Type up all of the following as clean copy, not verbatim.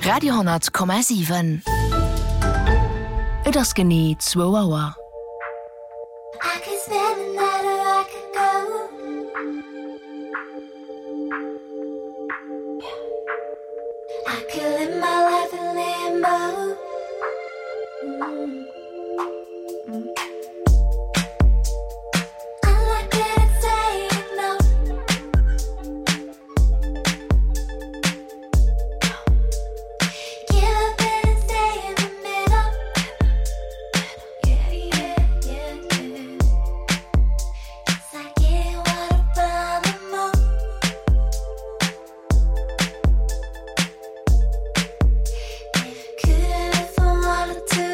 Radio,7. Et ass genie 2 Auer. I could spend the night or I could go. I could live my life in limbo. I'm not good at saying no. Give up and stay in the middle. Yeah, yeah, yeah, yeah. It's like getting water from the moon. Could if I wanted to.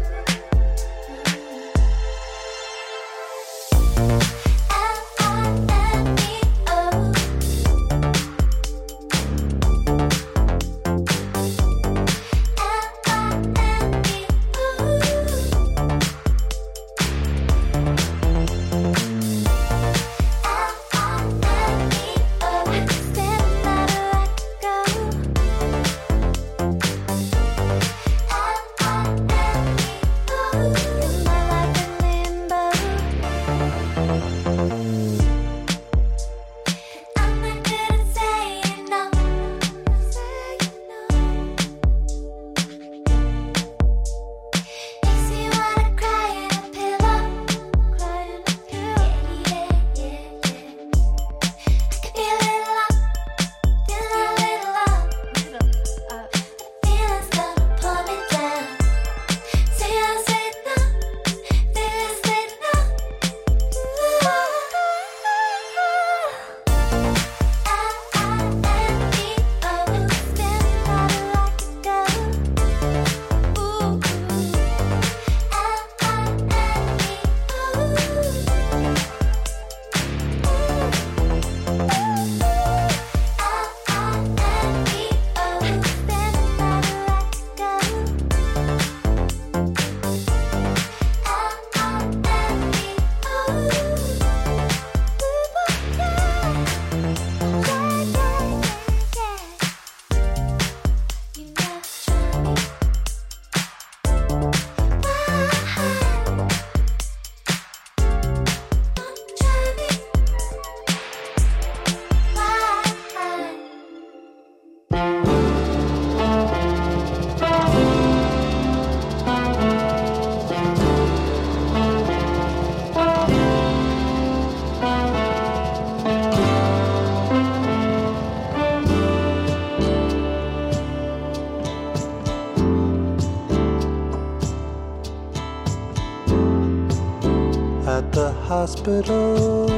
At the hospital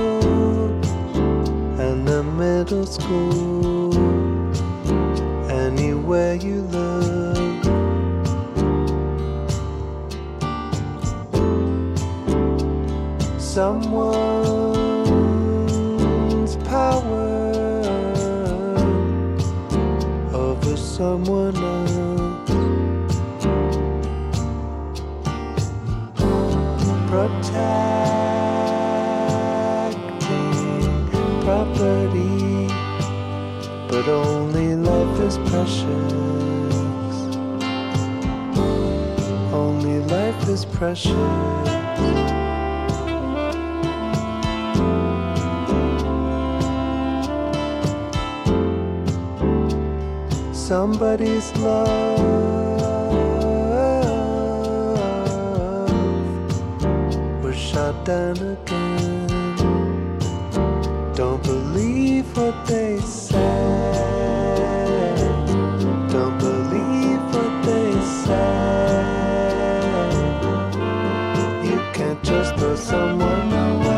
and the middle school, anywhere you look, someone's power over someone else. Protecting property, but only life is precious. Only life is precious. Somebody's love was shot down again. Don't believe what they say. Don't believe what they say. You can't just throw someone away.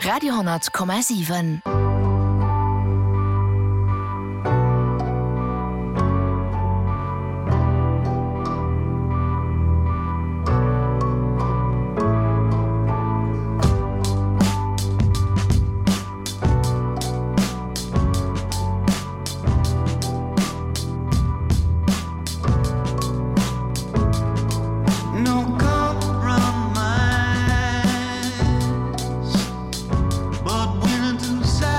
Radio 10,7. But willing to sacrifice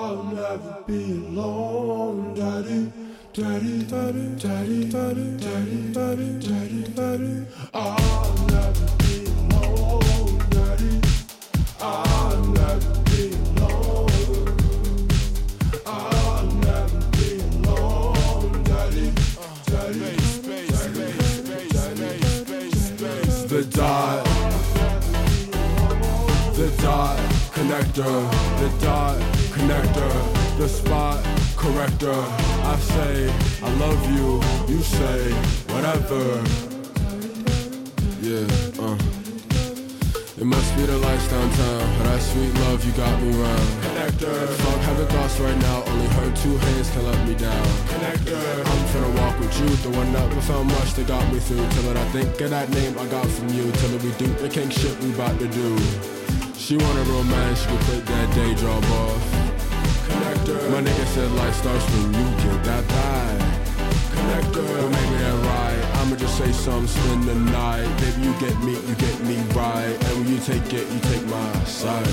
I'll never be alone, daddy, daddy, daddy, daddy, daddy, daddy, daddy, daddy, daddy. I'll never be alone, daddy. I'll never be alone. I'll never be alone, daddy, daddy, the dot, connector, the dot connector, the spot corrector. I say I love you, you say whatever. Yeah, It must be the lights downtown, that sweet love you got me round. Connector, fuck having thoughts right now, only her two hands can let me down. Connector, I'm finna walk with you, the one that we found much that got me through. Till I think of that name I got from you, till we do the king shit we bout to do. She wanted romance, she could quit that day job off. Connector, my nigga said life starts when you get that bag. Connector, well maybe that right, I'ma just say something, spend the night. Baby you get me right. And when you take it, you take my side.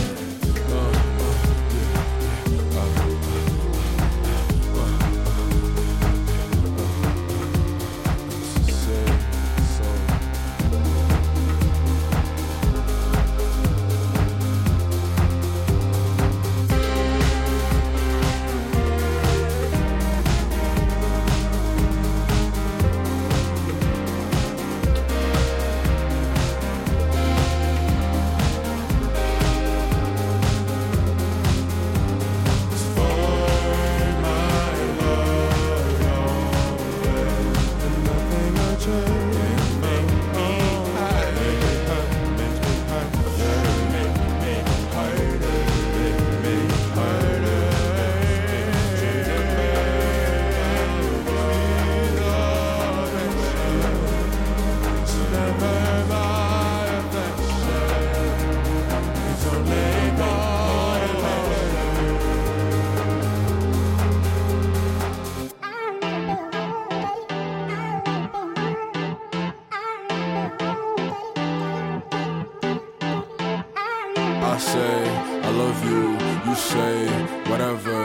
I say I love you, you say whatever.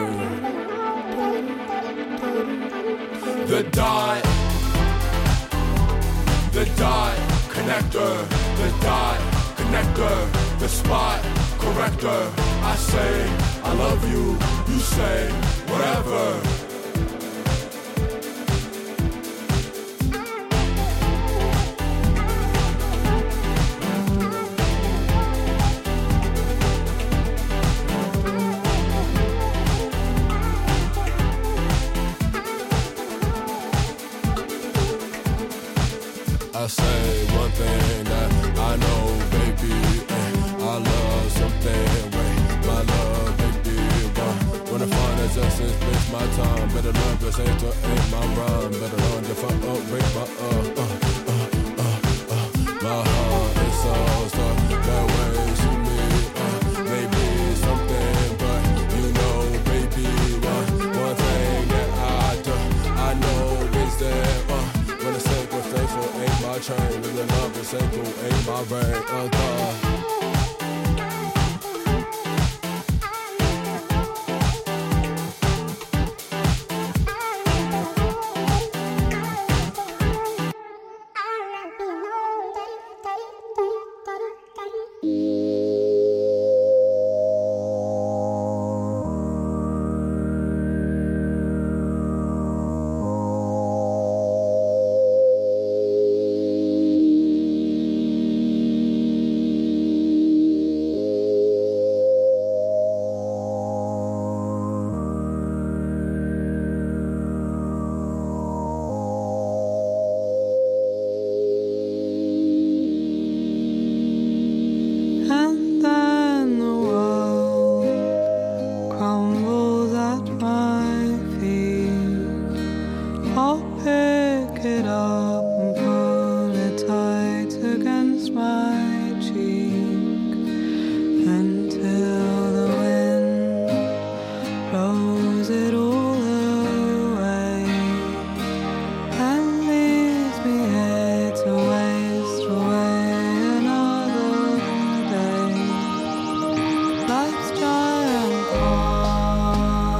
The dot connector, the dot connector, the spot corrector. I say I love you, you say whatever. I say one thing that I know, baby, I love something, wait, my love, baby, when I find that justice, waste my time, better love, this ain't my rhyme, better learn if I break my heart is all stuck that way to me, maybe something, but you know, baby, one thing that I know is that, when it's simple, faithful ain't my train. When the love is simple, ain't my brain. Life's giant call.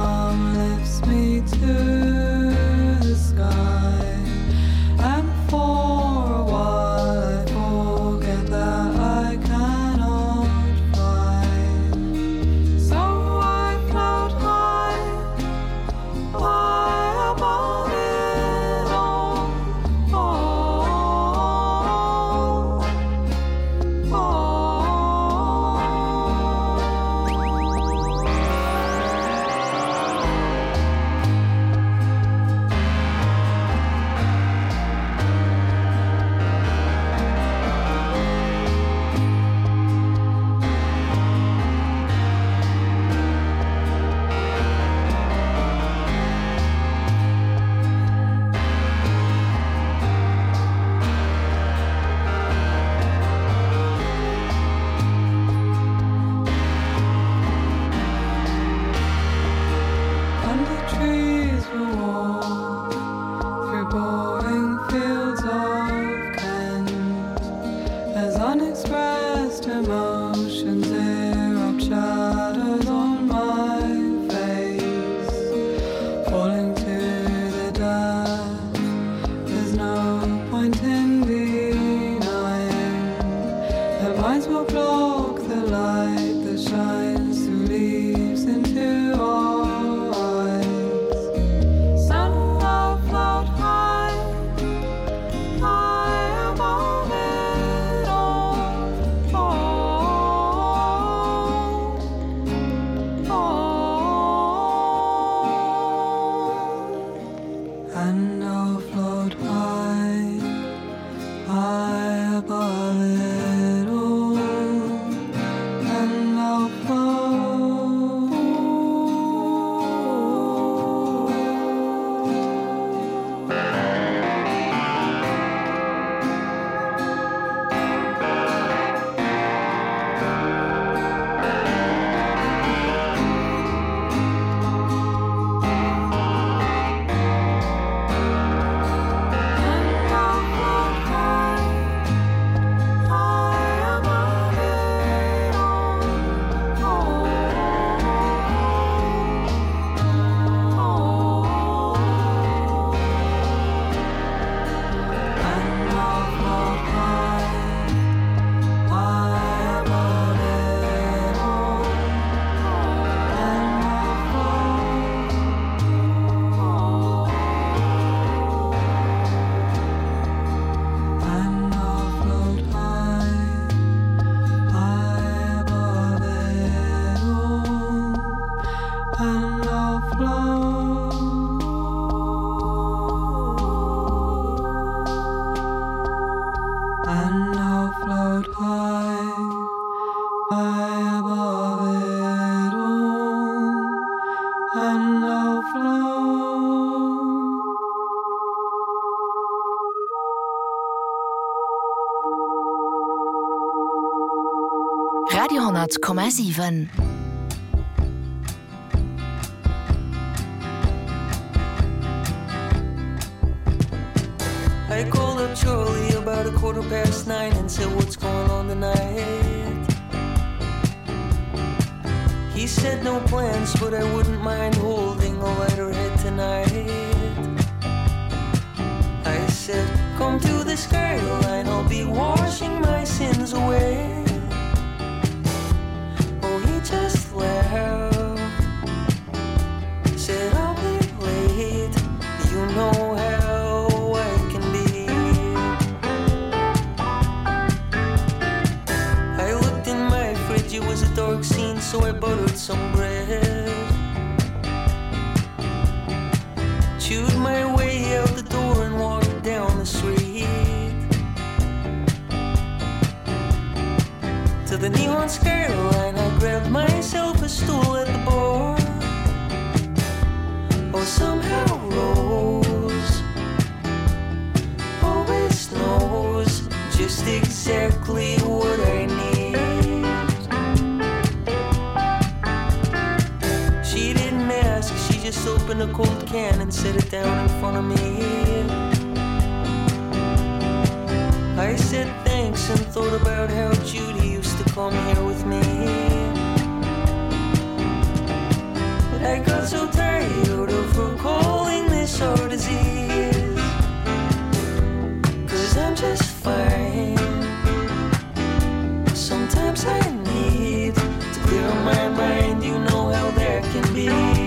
Radio,7. I called up Charlie about 9:15 and said, what's going on tonight? He said no plans, but I wouldn't mind holding a lighter head tonight. I said, come to the skyline, I'll be washing my sins away. Oh, he just laughed, said I'll be late, you know how I can be. I looked in my fridge, it was a dark scene, so I buttered some bread. Chewed my way out the door and walked down the street to the neon skyline. I grabbed myself a stool at the bar. Oh, somehow Rose always knows just exactly what I need. She didn't ask, she just opened a cold can and set it down in front of me. I said thanks and thought about how Judy used to come here with me. But I got so tired of her calling this our disease, 'cause I'm just fine. Sometimes I need to clear my mind, you know how that can be.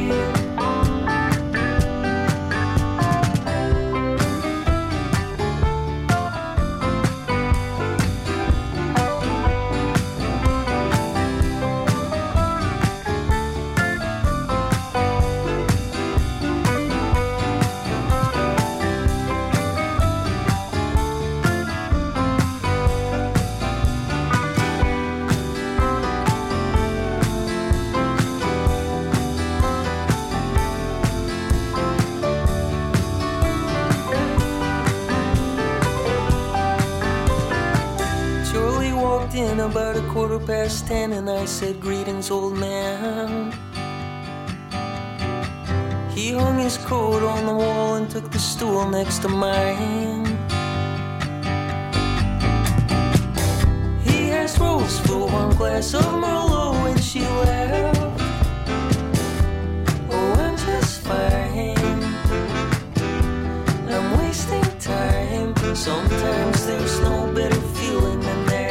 In about 10:15 and I said, greetings, old man. He hung his coat on the wall and took the stool next to mine. He asked Rose for one glass of Merlot when she left. Oh, I'm just fine. I'm wasting time. Sometimes there's no better feeling than that.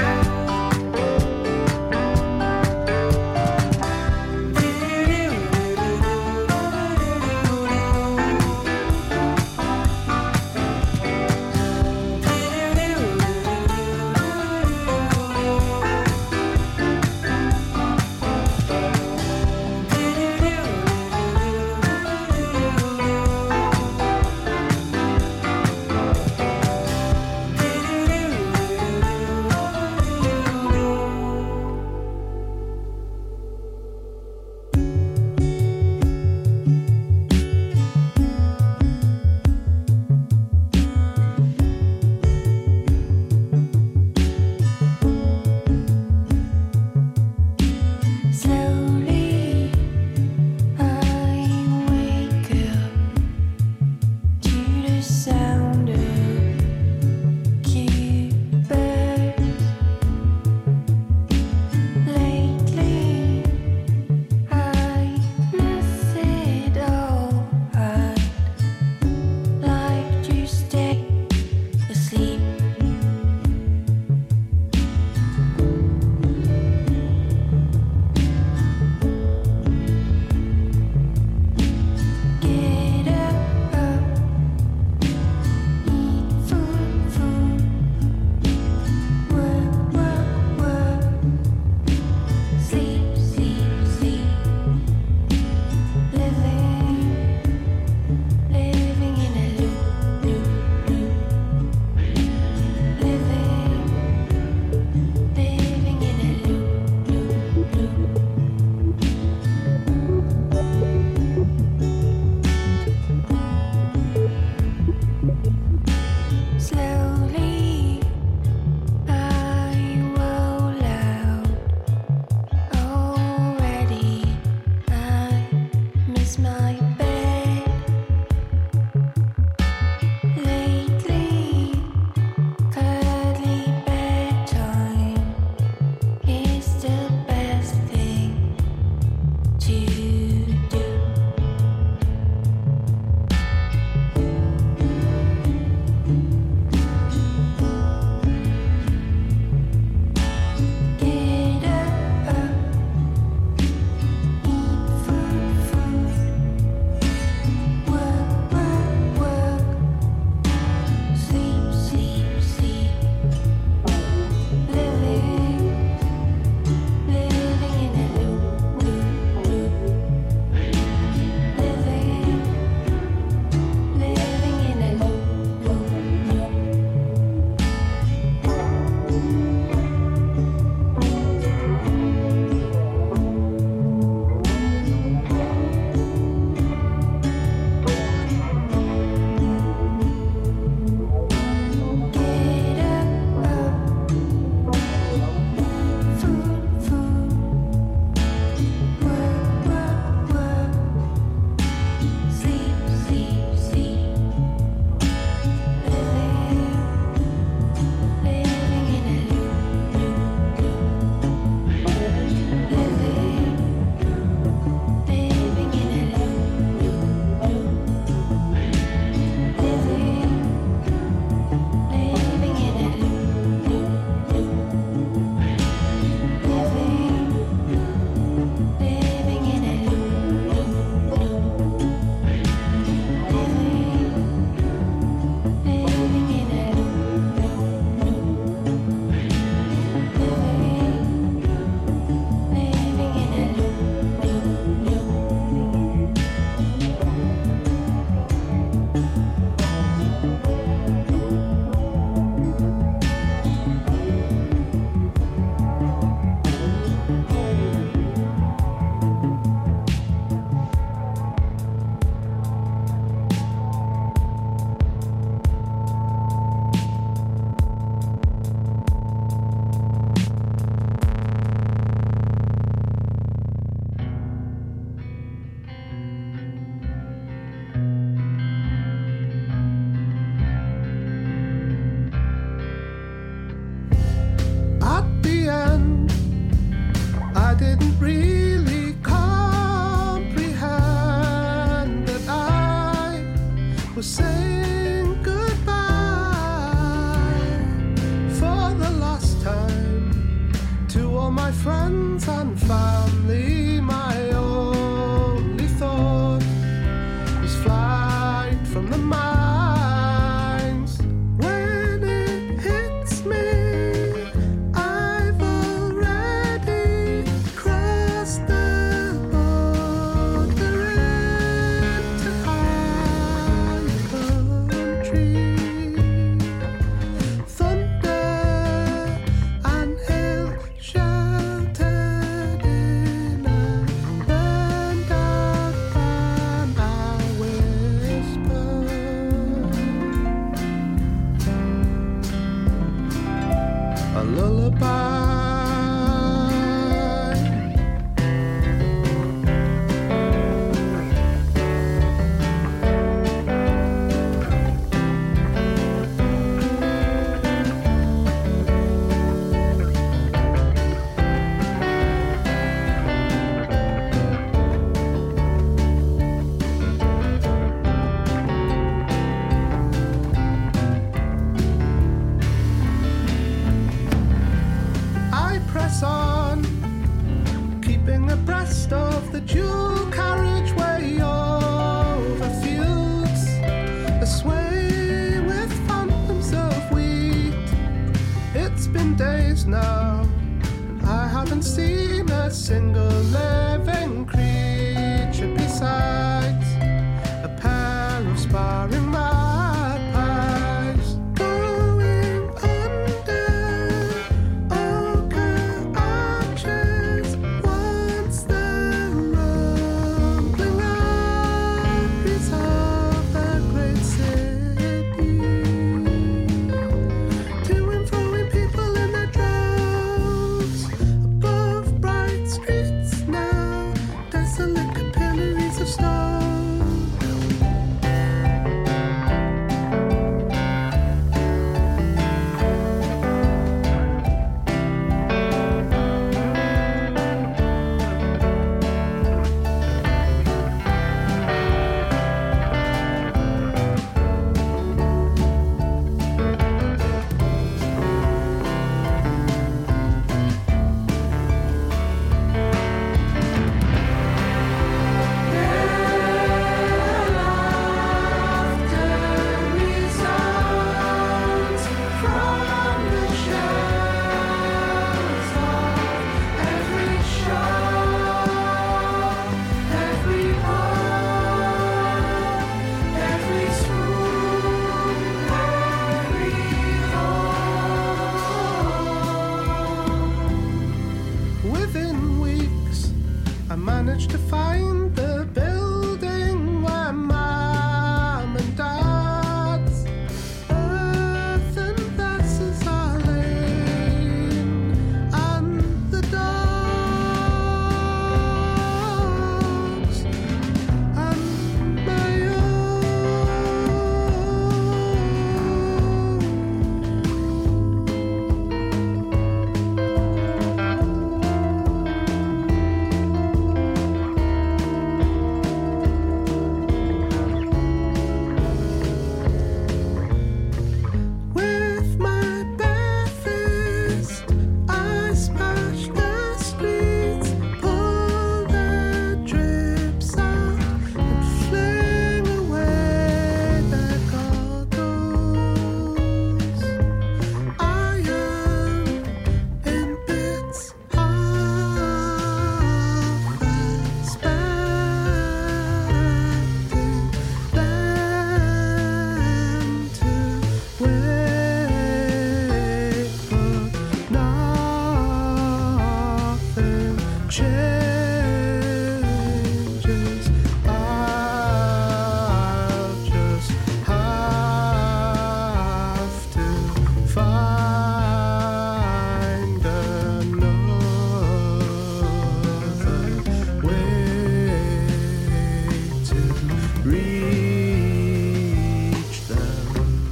reach them.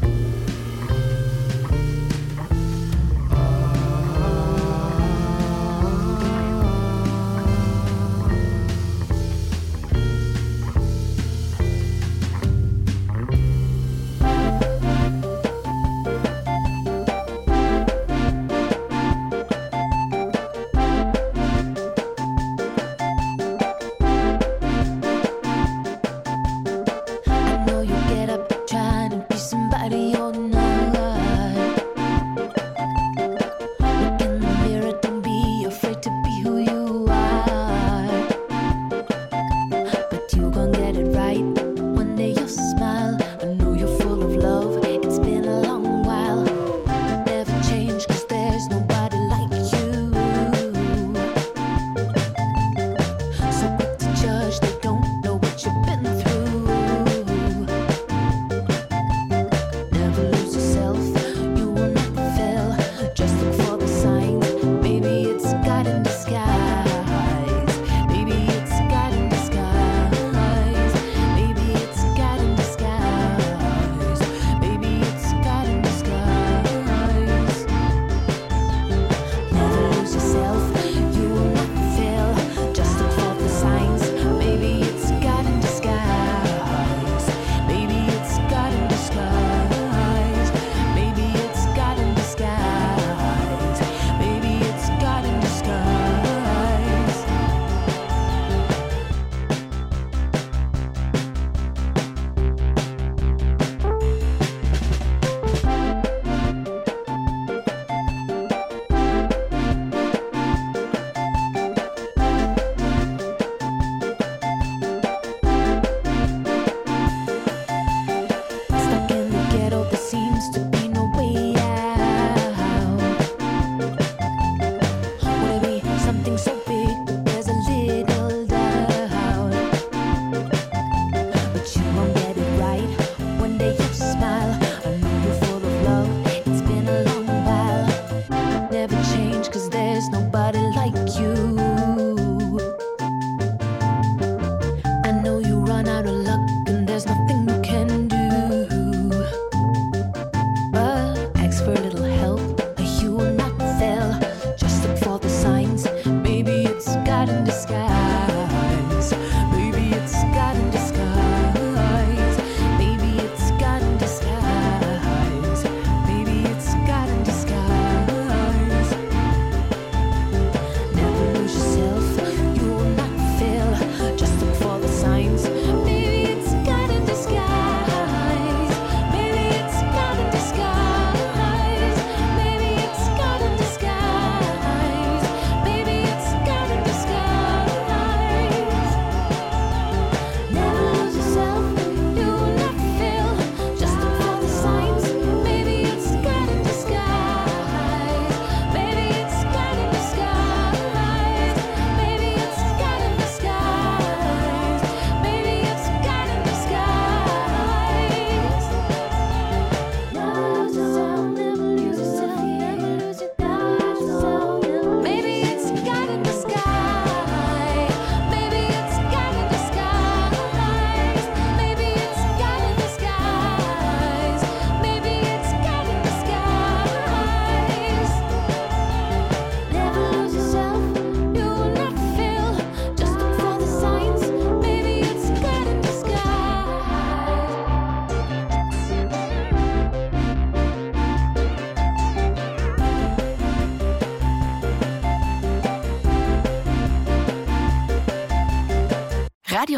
Radio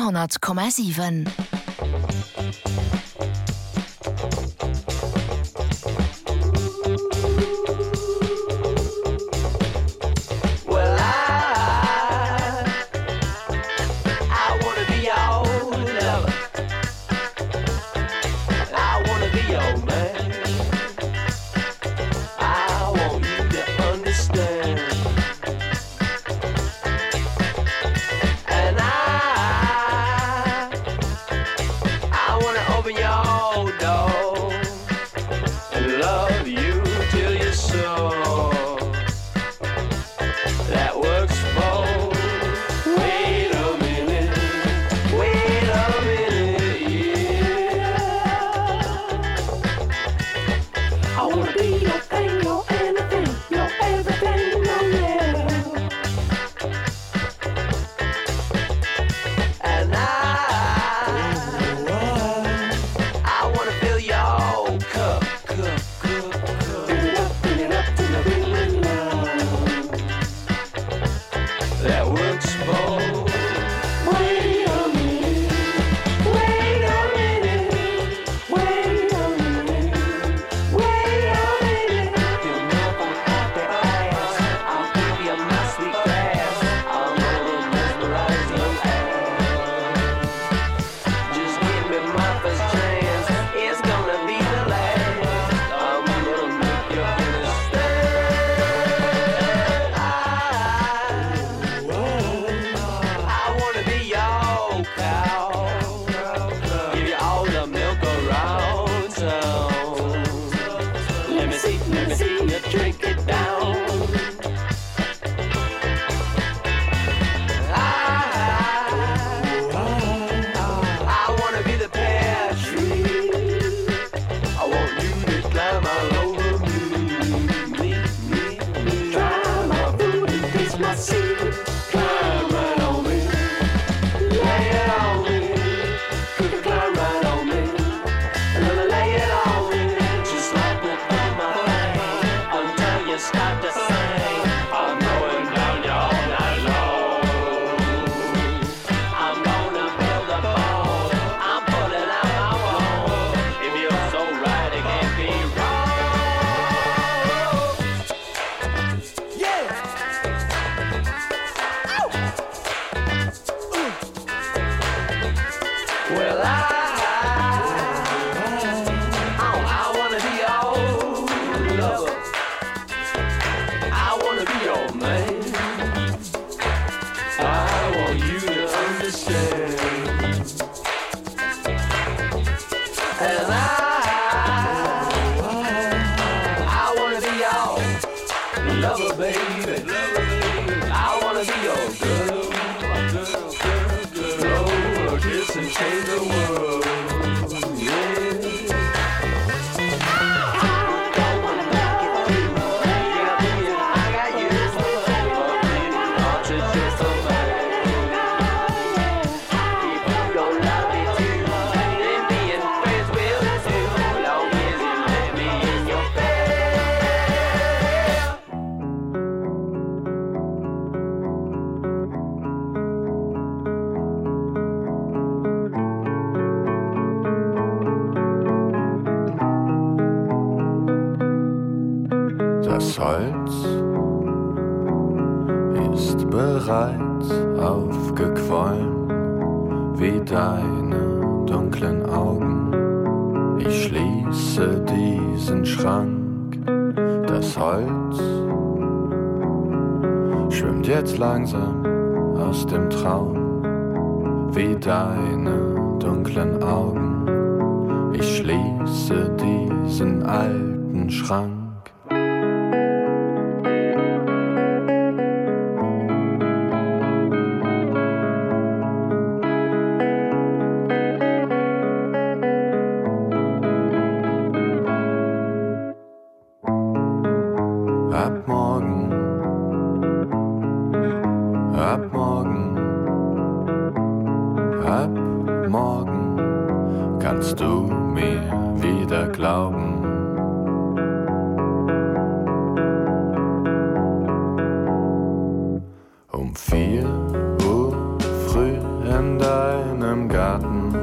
10,7. Well, I wanna be your lover. I wanna be your man. I want you to understand. And I wanna open your And I wanna be your lover, baby. I wanna be your girl. Blow a kiss and change the world. Das Holz ist bereits aufgequollen wie deine dunklen Augen. Ich schließe diesen Schrank. Das Holz schwimmt jetzt langsam aus dem Traum wie deine dunklen Augen. Ich schließe diesen alten Schrank. Kannst du mir wieder glauben? Um 4 Uhr früh in deinem Garten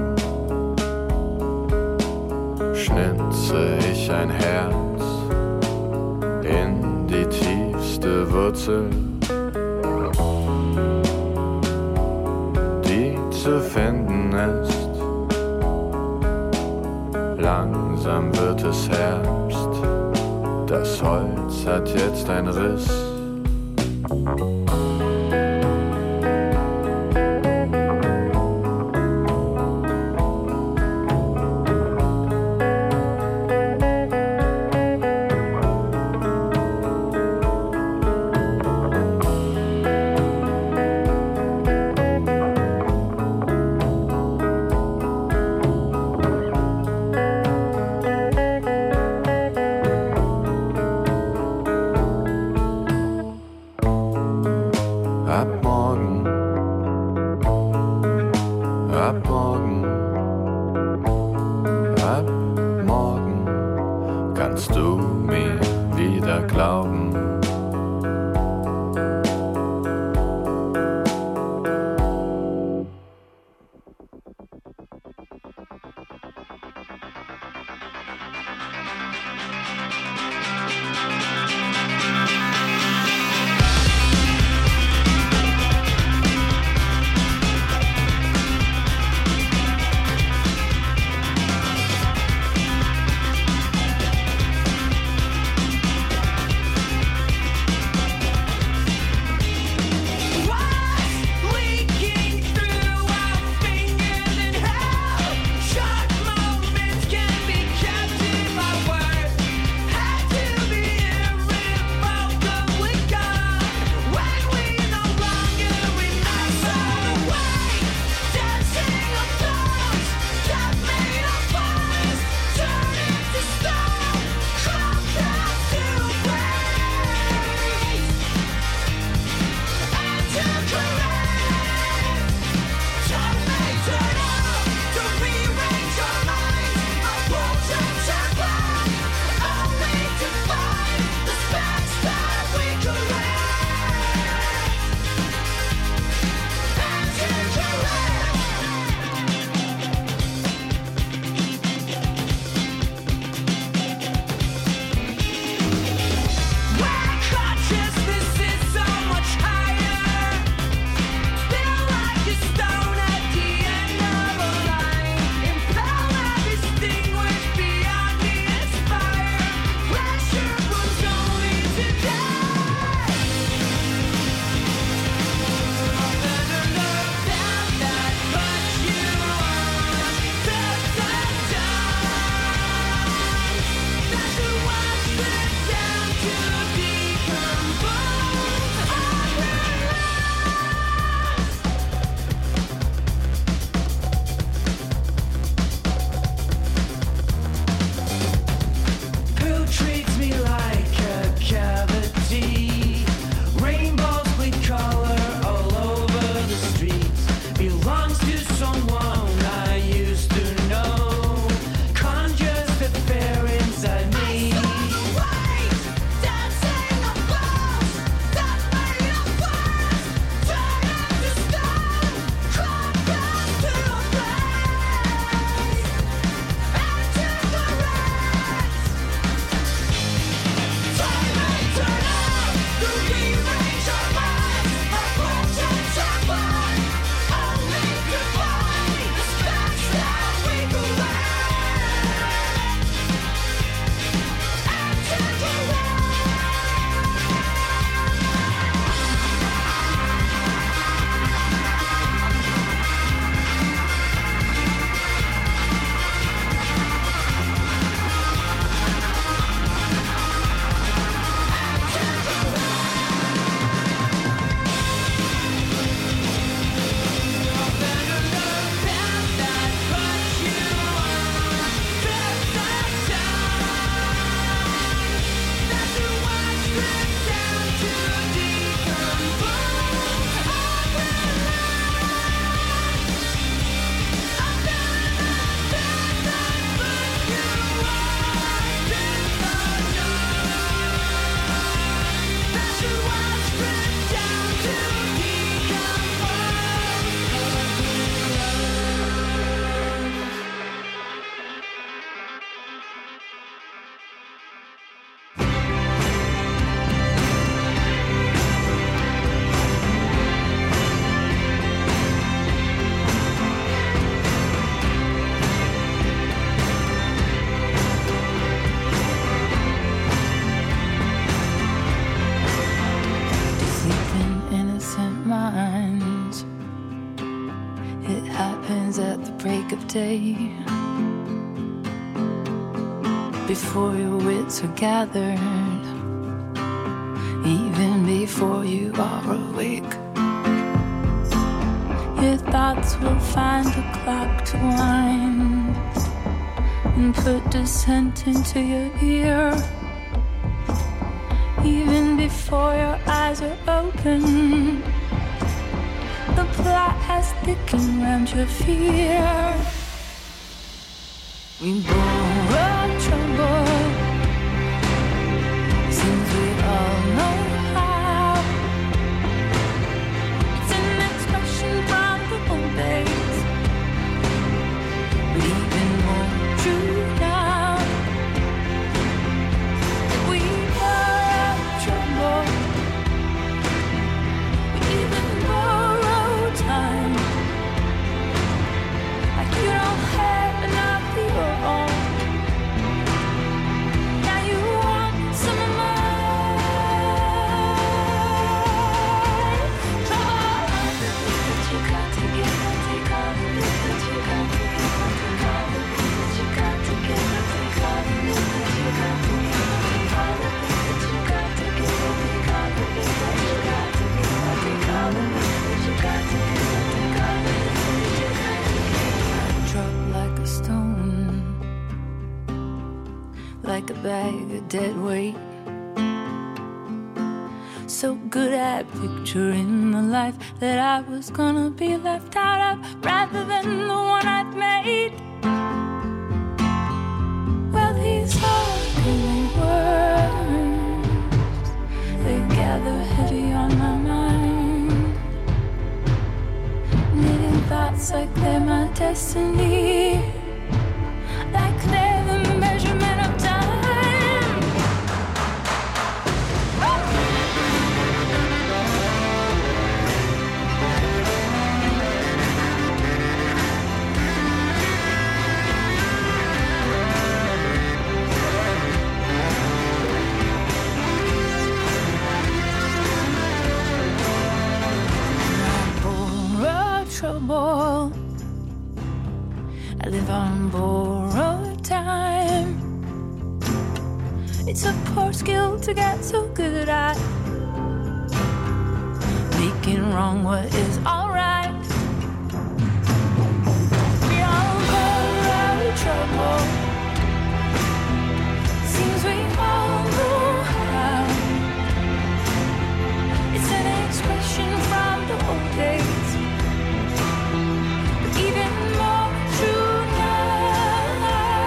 schnitze ich ein Herz in die tiefste Wurzel, die zu finden ist. Langsam wird es Herbst, das Holz hat jetzt einen Riss. Kannst du mir wieder glauben? day. Before your wits are gathered, even before you are awake, your thoughts will find a clock to wind and put dissent into your ear. Even before your eyes are open, the plot has thickened round your fear. We borrow trouble, since we all know how. It's an expression from the old days, but even more true now. We borrow trouble, we even borrow time. Like you don't have enough of your own. Now you want some of mine. Trouble that you got to give, take all of it that you got to give, take all of it that you got to give, take all of it that you got to give, take all of it that you got to give, take all of it that you got to give, take all of it that you got to give, take all of it that you got to give. Drop like a stone, like a bag of dead weight. So good at picturing the life that I was gonna be left out of, rather than the one I've made. Well, these ugly words, they gather heavy on my mind, knitting thoughts like they're my destiny, like they're the measurement of time. Borrow trouble, I live on borrowed time. It's a poor skill to get so good at making wrong what is alright. We all borrow trouble, seems we all know how. It's an expression from the old days, but even more true now.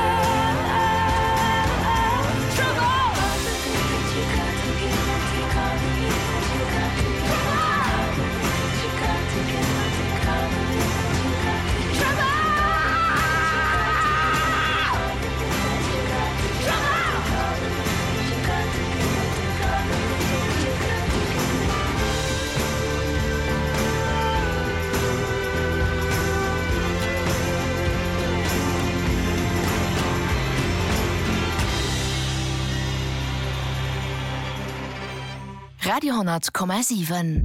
Trouble that you got to give, take all of it that you got to give, take all of it that you got to give, take all of it that you got to give. Trouble that you got to give, take all of it that you got to give, take all of it that you got to give. Radio 100,7.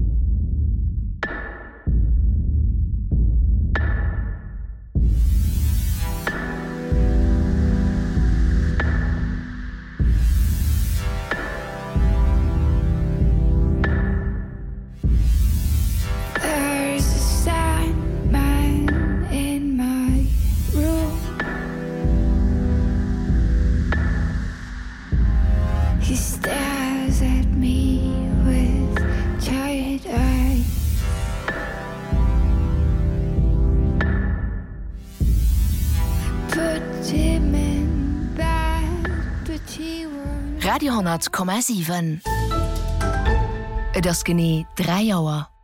There's a Sandman in my room. He stares at me with tired eyes. Put him in bed, but he won't. Radio 100,7. Das genie 3 Jahre.